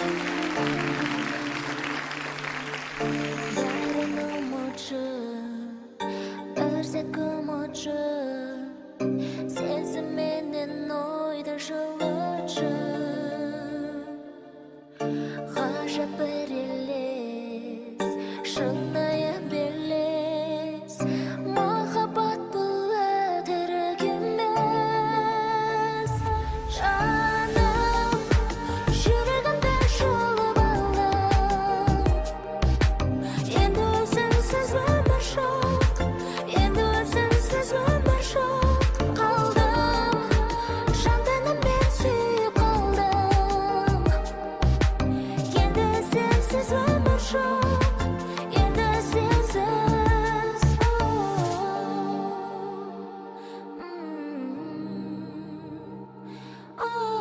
бәрін ұмытшы, өрсек ұмытшы, сезімменен ойды жылытшы. Ғажап бір елес, шынайы белес, махаббат бұл өтірік емес. Жаным, жүрегімді жұлып алдың, енді өзіңсіз өмір жоқ, енді өзіңсіз өмір жоқ. Қалдым, жан тәніммен сүйіп қалдым, енді сенсіз өмір жоқ, енді сенсіз. Оу.